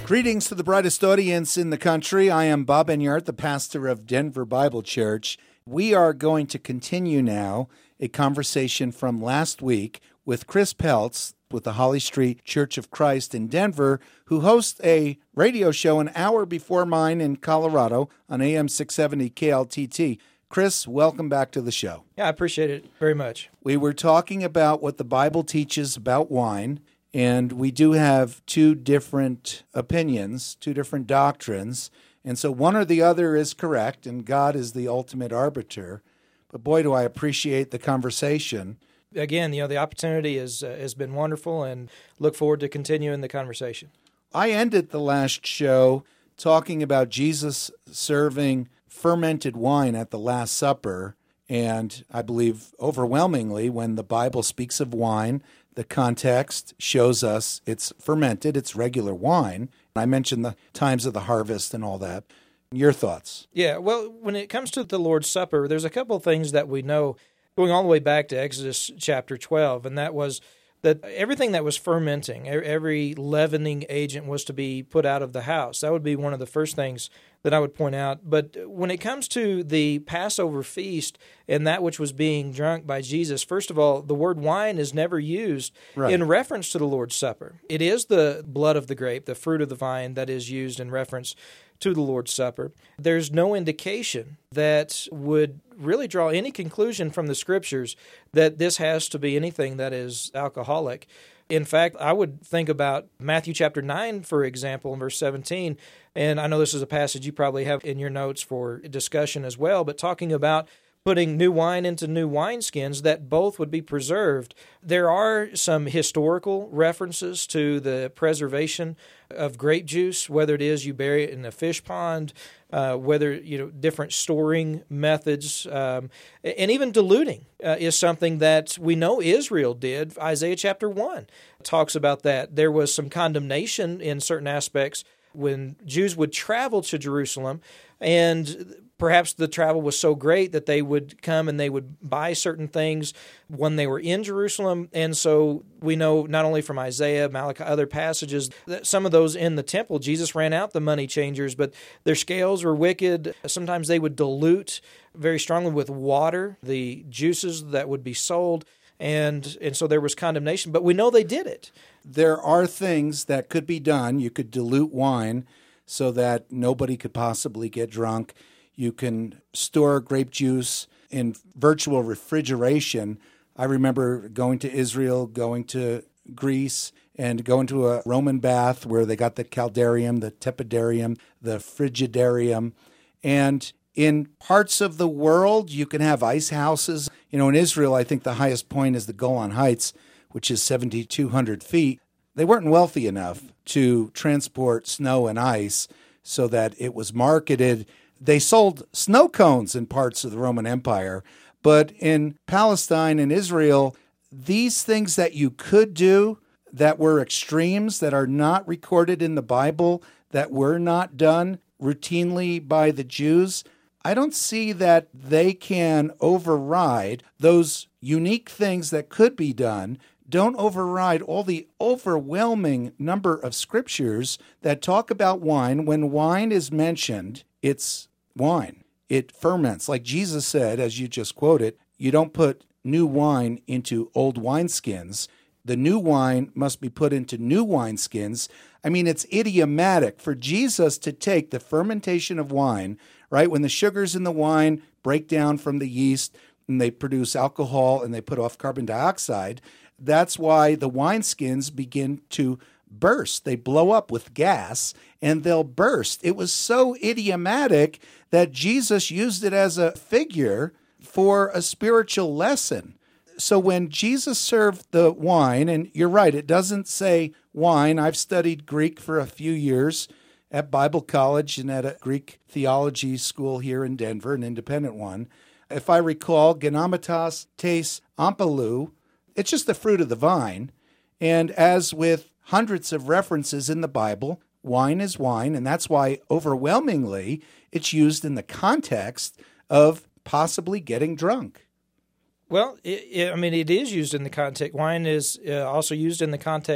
Greetings to the brightest audience in the country. I am Bob Enyart, the pastor of Denver Bible Church. We are going to continue now a conversation from last week with Chris Peltz with the Holly Street Church of Christ in Denver, who hosts a radio show an hour before mine in Colorado on AM 670 KLTT. Chris, welcome back to the show. Yeah, I appreciate it very much. We were talking about what the Bible teaches about wine, and we do have two different opinions, two different doctrines, and so one or the other is correct, and God is the ultimate arbiter. But boy, do I appreciate the conversation. Again, the opportunity has been wonderful, and look forward to continuing the conversation. I ended the last show talking about Jesus serving fermented wine at the Last Supper, and I believe overwhelmingly when the Bible speaks of wine, the context shows us it's fermented, it's regular wine. I mentioned the times of the harvest and all that. Your thoughts? Yeah, well, when it comes to the Lord's Supper, there's a couple of things that we know going all the way back to Exodus chapter 12, and that was that everything that was fermenting, every leavening agent was to be put out of the house. That would be one of the first things that I would point out. But when it comes to the Passover feast and that which was being drunk by Jesus, first of all, the word wine is never used in reference to the Lord's Supper. It is the blood of the grape, the fruit of the vine, that is used in reference to the Lord's Supper. There's no indication that would really draw any conclusion from the Scriptures that this has to be anything that is alcoholic. In fact, I would think about Matthew chapter 9, for example, in verse 17, and I know this is a passage you probably have in your notes for discussion as well, but talking about putting new wine into new wineskins, that both would be preserved. There are some historical references to the preservation of grape juice, whether it is you bury it in a fish pond, whether, different storing methods, and even diluting is something that we know Israel did. Isaiah chapter 1 talks about that. There was some condemnation in certain aspects when Jews would travel to Jerusalem, and perhaps the travel was so great that they would come and they would buy certain things when they were in Jerusalem. And so we know not only from Isaiah, Malachi, other passages, that some of those in the temple, Jesus ran out the money changers, but their scales were wicked. Sometimes they would dilute very strongly with water the juices that would be sold. And so there was condemnation, but we know they did it. There are things that could be done. You could dilute wine so that nobody could possibly get drunk. You can store grape juice in virtual refrigeration. I remember going to Israel, going to Greece, and going to a Roman bath where they got the caldarium, the tepidarium, the frigidarium. And in parts of the world, you can have ice houses. In Israel, I think the highest point is the Golan Heights, which is 7,200 feet. They weren't wealthy enough to transport snow and ice so that it was marketed. They sold snow cones in parts of the Roman Empire, but in Palestine and Israel, these things that you could do that were extremes, that are not recorded in the Bible, that were not done routinely by the Jews, I don't see that they can override those unique things that could be done. Don't override all the overwhelming number of scriptures that talk about wine. When wine is mentioned, it's wine. It ferments. Like Jesus said, as you just quoted, you don't put new wine into old wineskins. The new wine must be put into new wineskins. I mean, it's idiomatic for Jesus to take the fermentation of wine, right? When the sugars in the wine break down from the yeast and they produce alcohol and they put off carbon dioxide, that's why the wineskins begin to burst. They blow up with gas and they'll burst. It was so idiomatic that Jesus used it as a figure for a spiritual lesson. So when Jesus served the wine, and you're right, it doesn't say wine. I've studied Greek for a few years at Bible college and at a Greek theology school here in Denver, an independent one. If I recall, genomatos tes ampelou, it's just the fruit of the vine. And as with hundreds of references in the Bible, wine is wine, and that's why overwhelmingly it's used in the context of possibly getting drunk. Well, it is used in the context. Wine is also used in the context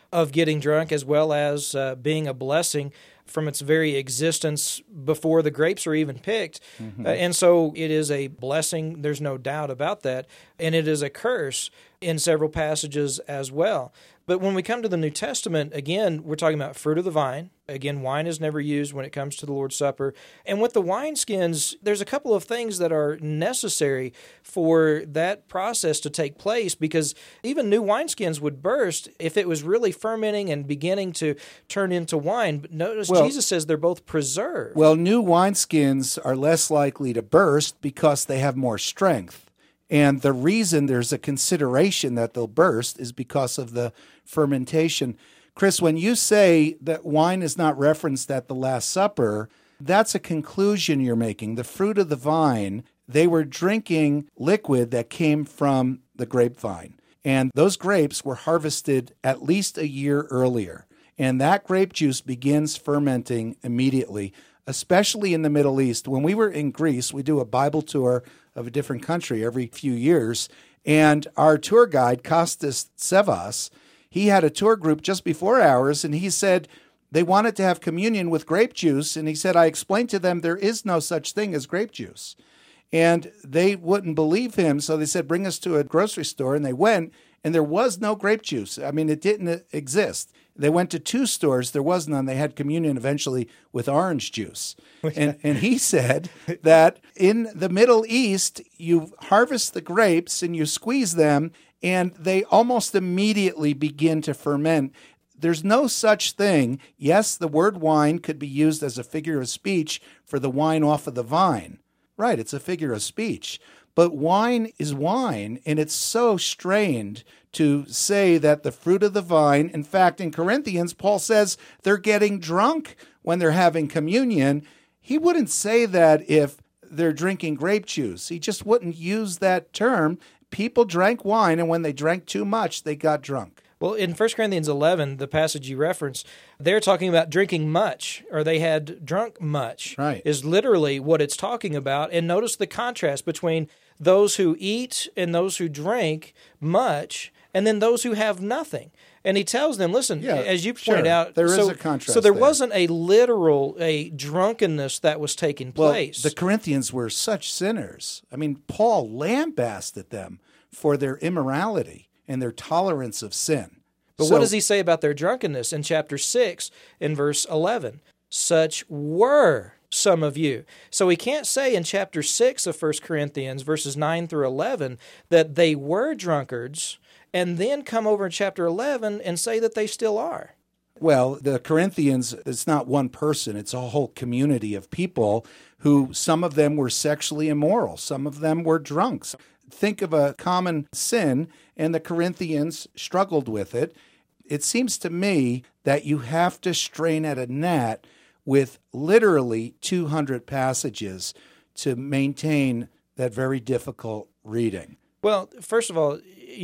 of getting drunk as well as being a blessing from its very existence before the grapes are even picked. And so it is a blessing, there's no doubt about that, and it is a curse in several passages as well. But when we come to the New Testament, again, we're talking about fruit of the vine. Again, wine is never used when it comes to the Lord's Supper. And with the wineskins, there's a couple of things that are necessary for that process to take place, because even new wineskins would burst if it was really fermenting and beginning to turn into wine. But notice Jesus says they're both preserved. Well, new wineskins are less likely to burst because they have more strength. And the reason there's a consideration that they'll burst is because of the fermentation. Chris, when you say that wine is not referenced at the Last Supper, that's a conclusion you're making. The fruit of the vine, they were drinking liquid that came from the grapevine. And those grapes were harvested at least a year earlier. And that grape juice begins fermenting immediately, especially in the Middle East. When we were in Greece, we do a Bible tour of a different country every few years. And our tour guide, Kostas Tsevas, he had a tour group just before ours, and he said they wanted to have communion with grape juice. And he said, I explained to them there is no such thing as grape juice. And they wouldn't believe him, so they said, bring us to a grocery store. And they went, and there was no grape juice. I mean, it didn't exist. They went to 2 stores. There was none. They had communion eventually with orange juice. And he said that in the Middle East, you harvest the grapes and you squeeze them, and they almost immediately begin to ferment. There's no such thing. Yes, the word wine could be used as a figure of speech for the wine off of the vine. Right, it's a figure of speech. But wine is wine, and it's so strained to say that the fruit of the vine, in fact, in Corinthians, Paul says they're getting drunk when they're having communion. He wouldn't say that if they're drinking grape juice. He just wouldn't use that term. People drank wine, and when they drank too much, they got drunk. Well, in 1 Corinthians 11, the passage you referenced, they're talking about drinking much, or they had drunk much, right, is literally what it's talking about. And notice the contrast between those who eat and those who drink much, and then those who have nothing. And he tells them, listen, as you pointed out, there is a contrast. So there wasn't a literal, drunkenness that was taking place. Well, the Corinthians were such sinners. I mean, Paul lambasted them for their immorality and their tolerance of sin. But what does he say about their drunkenness in chapter 6 in verse 11? Such were some of you. So he can't say in chapter 6 of 1 Corinthians, verses 9 through 11, that they were drunkards, and then come over in chapter 11 and say that they still are. Well, the Corinthians, it's not one person, it's a whole community of people who, some of them were sexually immoral, some of them were drunks. Think of a common sin, and the Corinthians struggled with it. It seems to me that you have to strain at a gnat with literally 200 passages to maintain that very difficult reading. Well, first of all,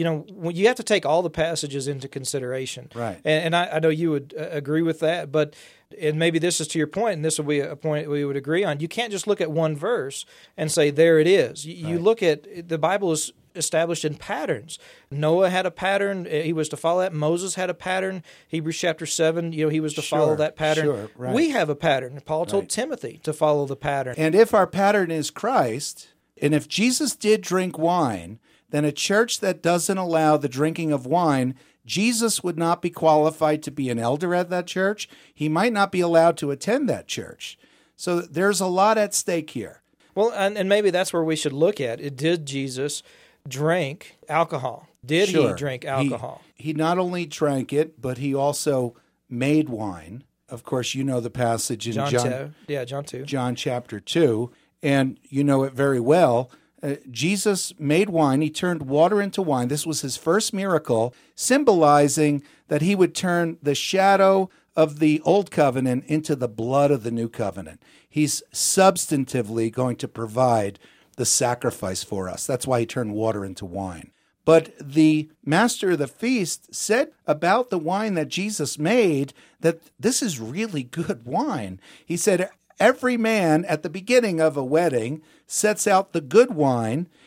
you have to take all the passages into consideration. Right. And I know you would agree with that, and maybe this is to your point, and this will be a point we would agree on. You can't just look at one verse and say, there it is. You look at, the Bible is established in patterns. Noah had a pattern. He was to follow that. Moses had a pattern. Hebrews chapter 7, he was to follow that pattern. Sure, right. We have a pattern. Paul told Timothy to follow the pattern. And if our pattern is Christ, and if Jesus did drink wine, then a church that doesn't allow the drinking of wine, Jesus would not be qualified to be an elder at that church. He might not be allowed to attend that church. So there's a lot at stake here. Well, and maybe that's where we should look at it. Did Jesus drink alcohol? Did he drink alcohol? He not only drank it, but he also made wine. Of course, you know the passage in John 2. John chapter 2, and you know it very well. Jesus made wine. He turned water into wine. This was his first miracle, symbolizing that he would turn the shadow of the old covenant into the blood of the new covenant. He's substantively going to provide the sacrifice for us. That's why he turned water into wine. But the master of the feast said about the wine that Jesus made that this is really good wine. He said, every man at the beginning of a wedding sets out the good wine,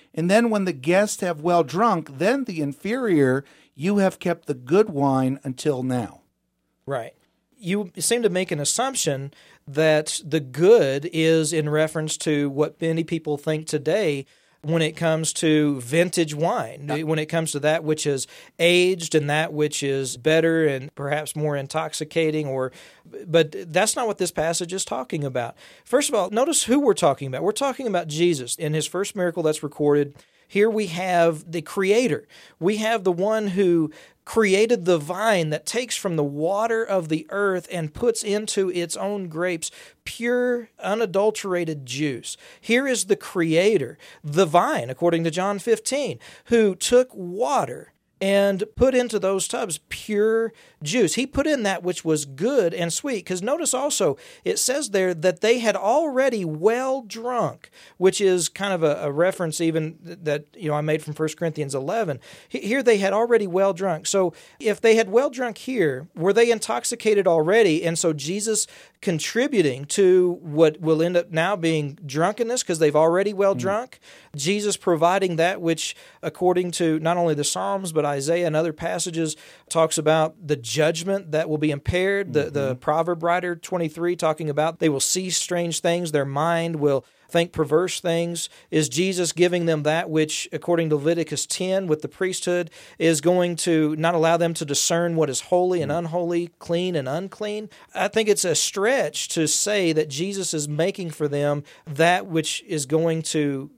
And then when the guests have well drunk, then the inferior, you have kept the good wine until now. Right. You seem to make an assumption that the good is in reference to what many people think today when it comes to vintage wine, when it comes to that which is aged and that which is better and perhaps more intoxicating, but that's not what this passage is talking about. First of all, notice who we're talking about. We're talking about Jesus in his first miracle that's recorded. Here we have the Creator. We have the one who created the vine that takes from the water of the earth and puts into its own grapes pure, unadulterated juice. Here is the Creator, the vine, according to John 15, who took water and put into those tubs pure juice. He put in that which was good and sweet. Because notice also, it says there that they had already well drunk, which is kind of a reference even that I made from 1 Corinthians 11. Here they had already well drunk. So if they had well drunk here, were they intoxicated already? And so Jesus contributing to what will end up now being drunkenness because they've already well drunk. Jesus providing that which, according to not only the Psalms, but Isaiah and other passages, talks about the judgment that will be impaired. The proverb writer 23 talking about they will see strange things, their mind will think perverse things. Is Jesus giving them that which, according to Leviticus 10 with the priesthood, is going to not allow them to discern what is holy and unholy, clean and unclean? I think it's a stretch to say that Jesus is making for them that which is going to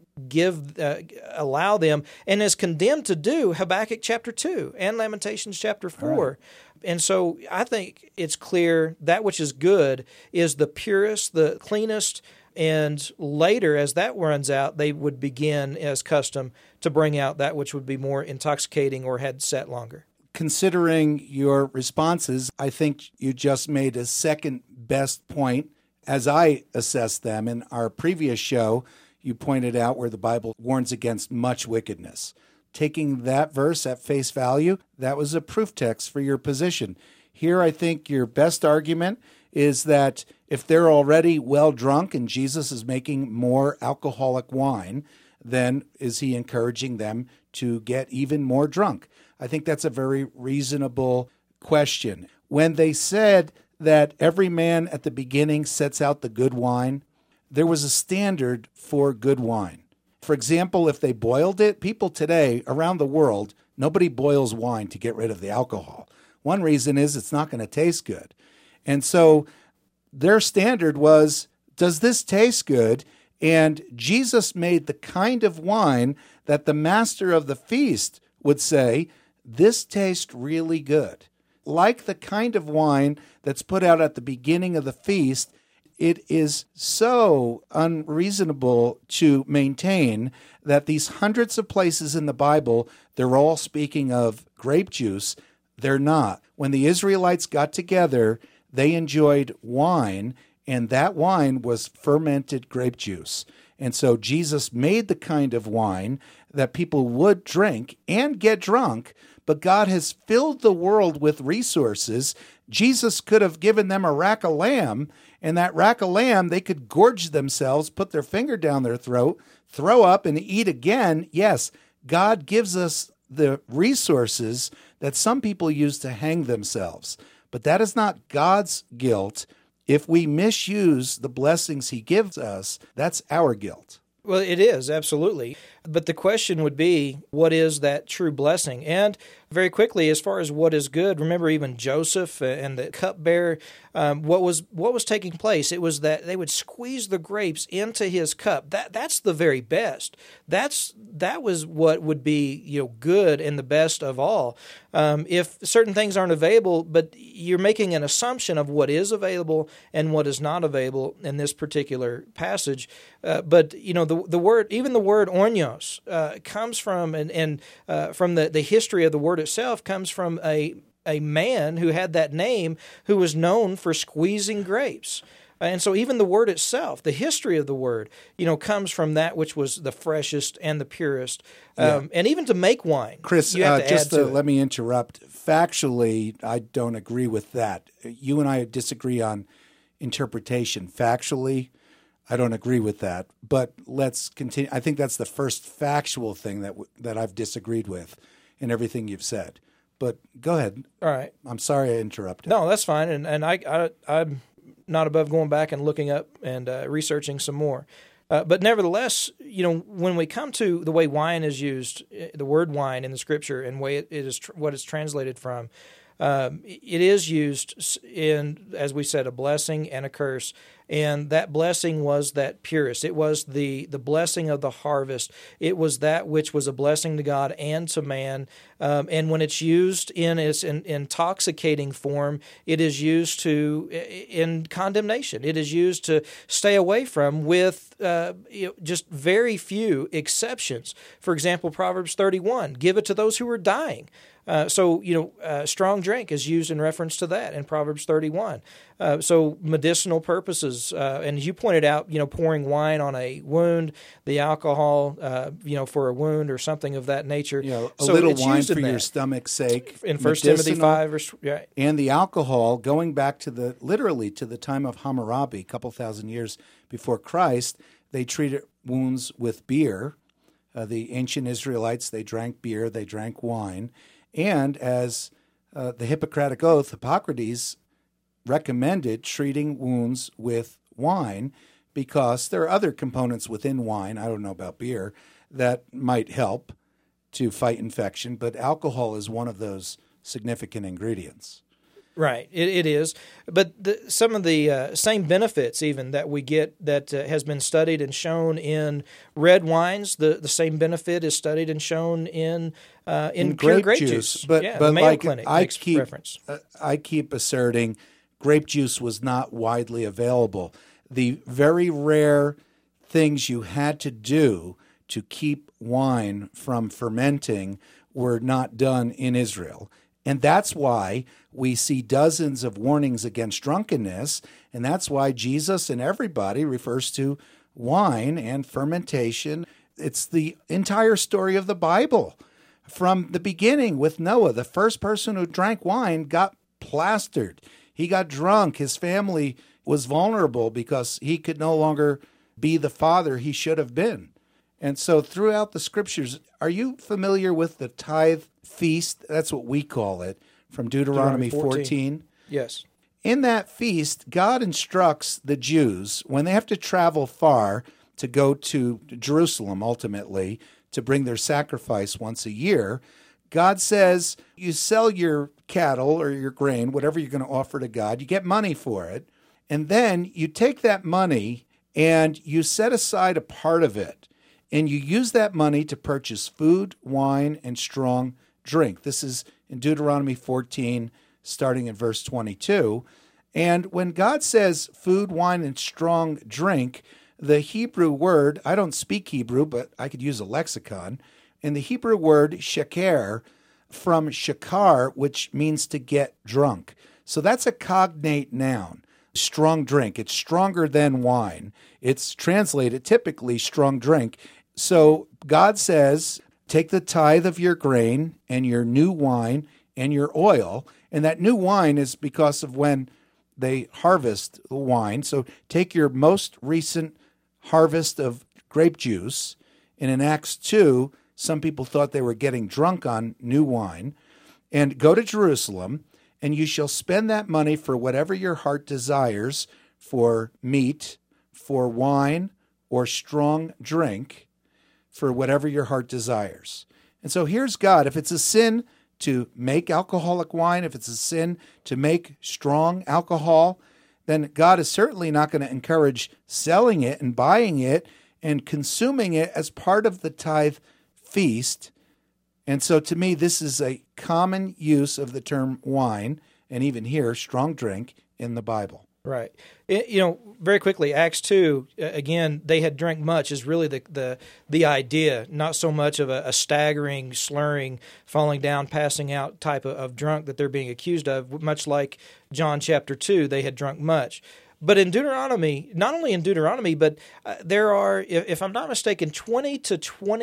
allow them, and is condemned to do, Habakkuk chapter 2 and Lamentations chapter 4. Right. And so I think it's clear that which is good is the purest, the cleanest, and later, as that runs out, they would begin, as custom, to bring out that which would be more intoxicating or had sat longer. Considering your responses, I think you just made a second best point as I assessed them. In our previous show, you pointed out where the Bible warns against much wickedness. Taking that verse at face value, that was a proof text for your position. Here, I think your best argument is that if they're already well drunk and Jesus is making more alcoholic wine, then is he encouraging them to get even more drunk? I think that's a very reasonable question. When they said that every man at the beginning sets out the good wine, there was a standard for good wine. For example, if they boiled it, people today around the world, nobody boils wine to get rid of the alcohol. One reason is it's not going to taste good. And so their standard was, does this taste good? And Jesus made the kind of wine that the master of the feast would say, this tastes really good. Like the kind of wine that's put out at the beginning of the feast, it is so unreasonable to maintain that these hundreds of places in the Bible, they're all speaking of grape juice. They're not. When the Israelites got together, they enjoyed wine, and that wine was fermented grape juice. And so Jesus made the kind of wine that people would drink and get drunk, but God has filled the world with resources. Jesus could have given them a rack of lamb, and that rack of lamb, they could gorge themselves, put their finger down their throat, throw up, and eat again. Yes, God gives us the resources that some people use to hang themselves. But that is not God's guilt. If we misuse the blessings he gives us, that's our guilt. Well, it is, absolutely. But the question would be, what is that true blessing? And very quickly, as far as what is good, remember even Joseph and the cupbearer, what was taking place? It was that they would squeeze the grapes into his cup. That's the very best. That was what would be good and the best of all. If certain things aren't available, but you're making an assumption of what is available and what is not available in this particular passage. But the word, even the word oinos, comes from from the history of the word itself, comes from a man who had that name who was known for squeezing grapes. And so even the word itself, the history of the word, comes from that which was the freshest and the purest. And even to make wine, Chris, you have to just add to let me interrupt. Factually, I don't agree with that. You and I disagree on interpretation. Factually, I don't agree with that. But let's continue. I think that's the first factual thing that I've disagreed with in everything you've said. But go ahead. All right. I'm sorry I interrupted. No, that's fine. And I'm not above going back and looking up and researching some more. But nevertheless, when we come to the way wine is used, the word wine in the Scripture and way it is what it's translated from, it is used in, as we said, a blessing and a curse. And that blessing was that purest. It was the blessing of the harvest. It was that which was a blessing to God and to man. And when it's used in its intoxicating form, it is used in condemnation. It is used to stay away from with just very few exceptions. For example, Proverbs 31, give it to those who are dying. Strong drink is used in reference to that in Proverbs 31. So medicinal purposes, and as you pointed out, pouring wine on a wound, the alcohol, for a wound or something of that nature. A little wine for your stomach's sake. In 1 Timothy 5. And the alcohol, going back literally to the time of Hammurabi, a couple thousand years before Christ, they treated wounds with beer. The ancient Israelites, they drank beer, they drank wine. And as the Hippocratic Oath, Hippocrates recommended treating wounds with wine because there are other components within wine, I don't know about beer, that might help to fight infection, but alcohol is one of those significant ingredients. Right, it is. But some of the same benefits even that we get that has been studied and shown in red wines, the same benefit is studied and shown in pure grape juice. But the Mayo Clinic makes reference. I keep asserting grape juice was not widely available. The very rare things you had to do to keep wine from fermenting were not done in Israel. And that's why we see dozens of warnings against drunkenness, and that's why Jesus and everybody refers to wine and fermentation. It's the entire story of the Bible. From the beginning with Noah, the first person who drank wine got plastered. He got drunk. His family was vulnerable because he could no longer be the father he should have been. And so throughout the Scriptures, are you familiar with the tithe feast? That's what we call it, from Deuteronomy 14. Yes. In that feast, God instructs the Jews, when they have to travel far to go to Jerusalem, ultimately, to bring their sacrifice once a year, God says, you sell your cattle or your grain, whatever you're going to offer to God, you get money for it, and then you take that money and you set aside a part of it, and you use that money to purchase food, wine, and strong drink. This is in Deuteronomy 14, starting in verse 22. And when God says food, wine, and strong drink, the Hebrew word, I don't speak Hebrew, but I could use a lexicon, and the Hebrew word sheker, from shakar, which means to get drunk. So that's a cognate noun, strong drink. It's stronger than wine. It's translated typically strong drink. So God says, take the tithe of your grain and your new wine and your oil. And that new wine is because of when they harvest the wine. So take your most recent harvest of grape juice. And in Acts 2, some people thought they were getting drunk on new wine. And go to Jerusalem, and you shall spend that money for whatever your heart desires, for meat, for wine, or strong drink, for whatever your heart desires. And so here's God. If it's a sin to make alcoholic wine, if it's a sin to make strong alcohol, then God is certainly not going to encourage selling it and buying it and consuming it as part of the tithe feast. And so to me, this is a common use of the term wine, and even here, strong drink, in the Bible. Right. Very quickly, Acts 2, again, they had drank much is really the idea, not so much of a staggering, slurring, falling down, passing out type of drunk that they're being accused of, much like John chapter 2, they had drunk much. But in Deuteronomy, not only in Deuteronomy, but there are, if I'm not mistaken, 20 to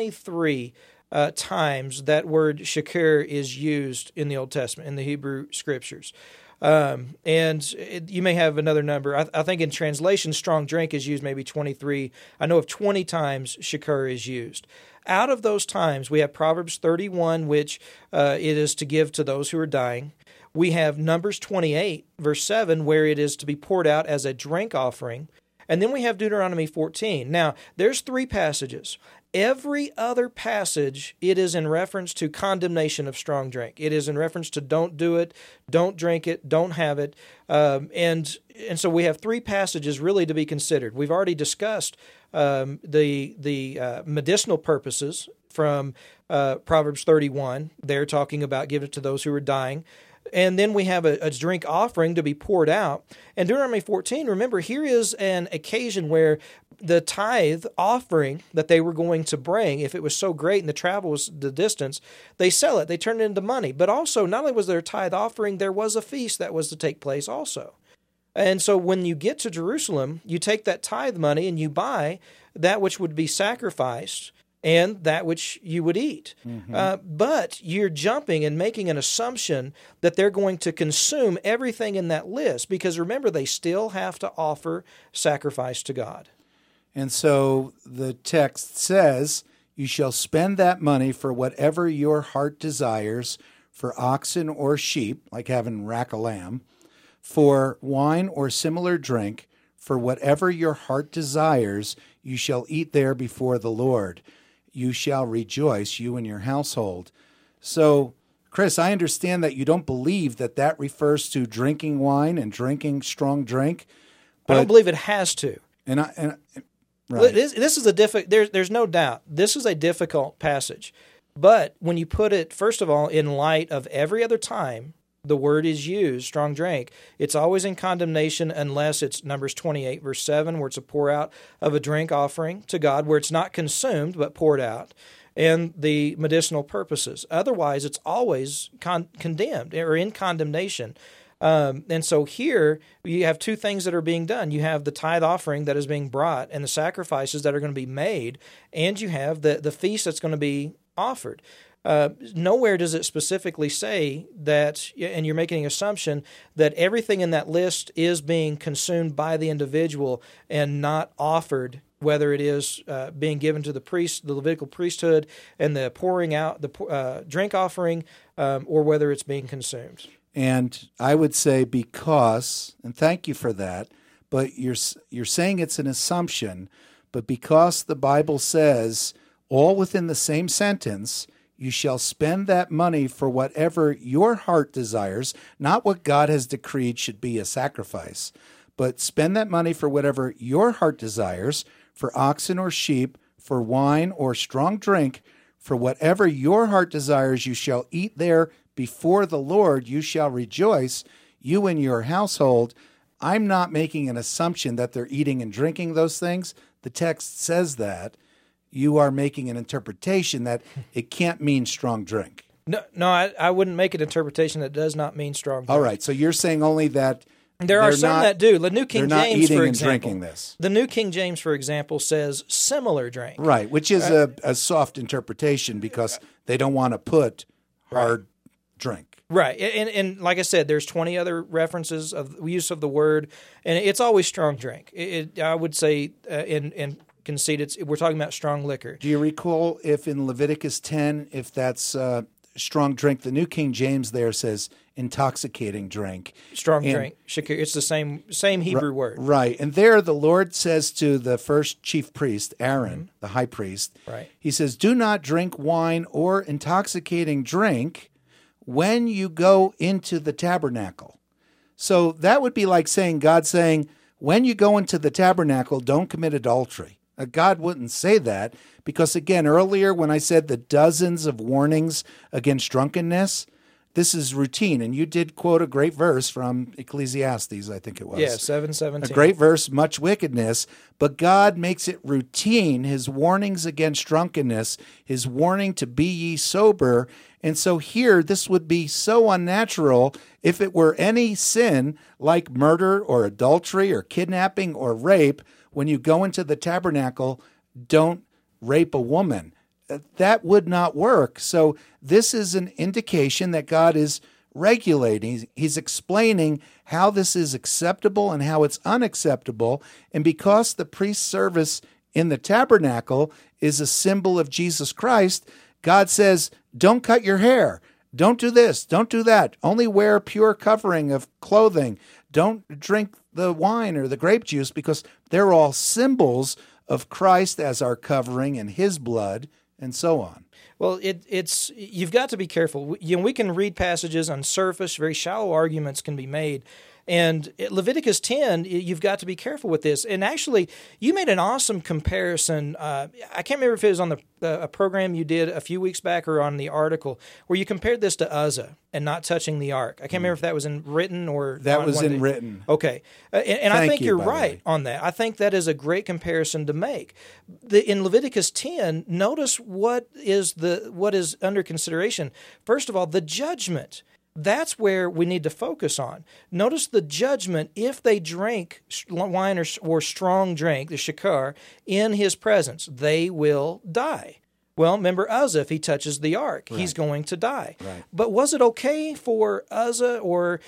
23 times that word sheker is used in the Old Testament, in the Hebrew Scriptures. You may have another number. I think in translation, strong drink is used maybe 23. I know of 20 times sheker is used. Out of those times, we have Proverbs 31, which it is to give to those who are dying. We have Numbers 28, verse 7, where it is to be poured out as a drink offering. And then we have Deuteronomy 14. Now, there's 3 passages. Every other passage, it is in reference to condemnation of strong drink. It is in reference to don't do it, don't drink it, don't have it. And so we have 3 passages really to be considered. We've already discussed the medicinal purposes from Proverbs 31. They're talking about give it to those who are dying. And then we have a drink offering to be poured out. And Deuteronomy 14, remember, here is an occasion where the tithe offering that they were going to bring, if it was so great and the travel was the distance, they sell it, they turn it into money. But also, not only was there a tithe offering, there was a feast that was to take place also. And so when you get to Jerusalem, you take that tithe money and you buy that which would be sacrificed and that which you would eat. Mm-hmm. But you're jumping and making an assumption that they're going to consume everything in that list, because remember, they still have to offer sacrifice to God. And so the text says, you shall spend that money for whatever your heart desires, for oxen or sheep, like having rack a lamb, for wine or similar drink, for whatever your heart desires, you shall eat there before the Lord. You shall rejoice, you and your household. So, Chris, I understand that you don't believe that that refers to drinking wine and drinking strong drink. I don't believe it has to. Right. This is there's no doubt. This is a difficult passage. But when you put it, first of all, in light of every other time the word is used, strong drink, it's always in condemnation unless it's Numbers 28, verse 7, where it's a pour out of a drink offering to God, where it's not consumed but poured out, and the medicinal purposes. Otherwise, it's always condemned or in condemnation. And so here you have 2 things that are being done. You have the tithe offering that is being brought and the sacrifices that are going to be made, and you have the feast that's going to be offered. Nowhere does it specifically say that, and you're making an assumption that everything in that list is being consumed by the individual and not offered, whether it is being given to the priest, the Levitical priesthood, and the pouring out, the drink offering, or whether it's being consumed. And I would say because, and thank you for that, but you're saying it's an assumption, but because the Bible says, all within the same sentence, you shall spend that money for whatever your heart desires, not what God has decreed should be a sacrifice, but spend that money for whatever your heart desires, for oxen or sheep, for wine or strong drink, for whatever your heart desires you shall eat there before the Lord, you shall rejoice, you and your household. I'm not making an assumption that they're eating and drinking those things. The text says that. You are making an interpretation that it can't mean strong drink. No, I wouldn't make an interpretation that does not mean strong drink. All right, so you're saying only that there are some that do. The New King James, they're not eating for and example, drinking this. The New King James, for example, says similar drink. Right, which is a soft interpretation because they don't want to put hard drink. Right, and like I said, there's 20 other references of use of the word, and it's always strong drink. I would say in concede we're talking about strong liquor. Do you recall if in Leviticus 10, if that's strong drink, the New King James there says intoxicating drink. Strong drink. It's the same Hebrew word. Right. And there the Lord says to the first chief priest, Aaron, the high priest, right. He says, do not drink wine or intoxicating drink when you go into the tabernacle. So that would be like God saying, when you go into the tabernacle, don't commit adultery. God wouldn't say that because, again, earlier when I said the dozens of warnings against drunkenness, this is routine. And you did quote a great verse from Ecclesiastes, I think it was. Yeah, 7:17. A great verse, much wickedness, but God makes it routine, his warnings against drunkenness, his warning to be ye sober. And so here, this would be so unnatural if it were any sin like murder or adultery or kidnapping or rape. When you go into the tabernacle, don't rape a woman. That would not work. So this is an indication that God is regulating. He's explaining how this is acceptable and how it's unacceptable. And because the priest's service in the tabernacle is a symbol of Jesus Christ, God says, don't cut your hair. Don't do this. Don't do that. Only wear pure covering of clothing. Don't drink the wine or the grape juice, because they're all symbols of Christ as our covering and his blood, and so on. Well, it's you've got to be careful. We can read passages on surface, very shallow arguments can be made. And Leviticus 10, you've got to be careful with this. And actually, you made an awesome comparison. I can't remember if it was on a program you did a few weeks back or on the article, where you compared this to Uzzah and not touching the ark. I can't remember if that was in written or... That was in written. Okay. And I think you're right on that. I think that is a great comparison to make. In Leviticus 10, notice what is under consideration. First of all, the judgment. That's where we need to focus on. Notice the judgment if they drank wine or strong drink, the shakar, in his presence. They will die. Well, remember Uzzah, if he touches the ark, he's going to die. Right. But was it okay for Uzzah or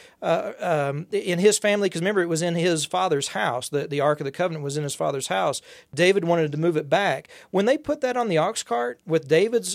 in his family? Because remember, it was in his father's house. The Ark of the Covenant was in his father's house. David wanted to move it back. When they put that on the ox cart with David's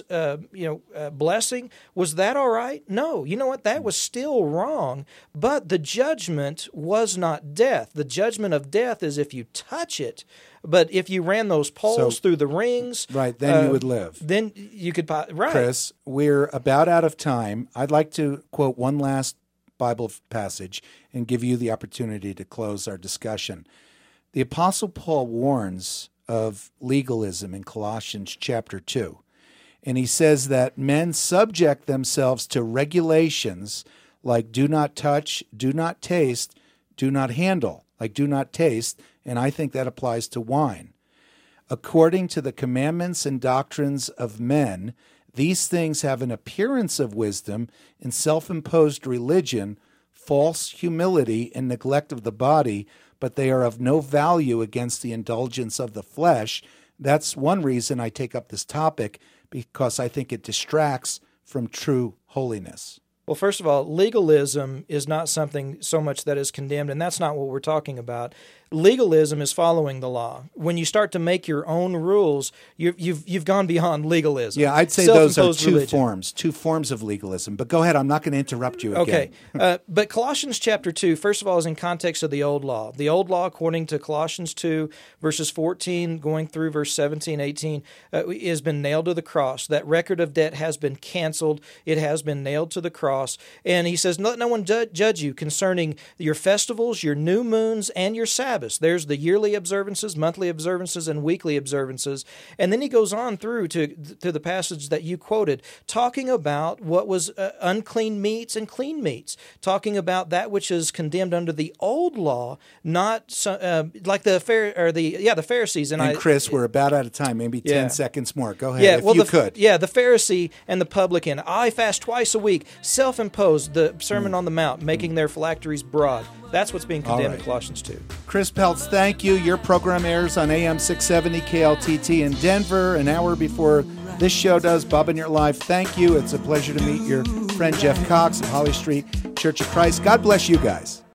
blessing, was that all right? No. You know what? That was still wrong. But the judgment was not death. The judgment of death is if you touch it. But if you ran those poles through the rings... Right, then you would live. Then you could... Right. Chris, we're about out of time. I'd like to quote one last Bible passage and give you the opportunity to close our discussion. The Apostle Paul warns of legalism in Colossians chapter 2. And he says that men subject themselves to regulations like do not touch, do not taste, do not handle, like do not taste, and I think that applies to wine. According to the commandments and doctrines of men, these things have an appearance of wisdom in self-imposed religion, false humility, and neglect of the body, but they are of no value against the indulgence of the flesh. That's one reason I take up this topic, because I think it distracts from true holiness. Well, first of all, legalism is not something so much that is condemned, and that's not what we're talking about. Legalism is following the law. When you start to make your own rules, you've gone beyond legalism. Yeah, I'd say those are two religion. forms of legalism. But go ahead, I'm not going to interrupt you again. Okay, but Colossians chapter 2, first of all, is in context of the old law. The old law, according to Colossians 2, verses 14, going through verse 17, 18, has been nailed to the cross. That record of debt has been canceled. It has been nailed to the cross. And he says, let no one judge you concerning your festivals, your new moons, and your Sabbaths. There's the yearly observances, monthly observances, and weekly observances. And then he goes on through to the passage that you quoted, talking about what was unclean meats and clean meats, talking about that which is condemned under the old law, not like the Pharisees. And Chris, we're about out of time. Maybe 10 seconds more. Go ahead, if you could. Yeah, the Pharisee and the publican. I fast twice a week. Self-imposed, the Sermon on the Mount, making their phylacteries broad. That's what's being condemned in Colossians 2. Chris Peltz, thank you. Your program airs on AM 670 KLTT in Denver an hour before this show does. Bob in Your Life, thank you. It's a pleasure to meet your friend Jeff Cox of Holly Street Church of Christ. God bless you guys.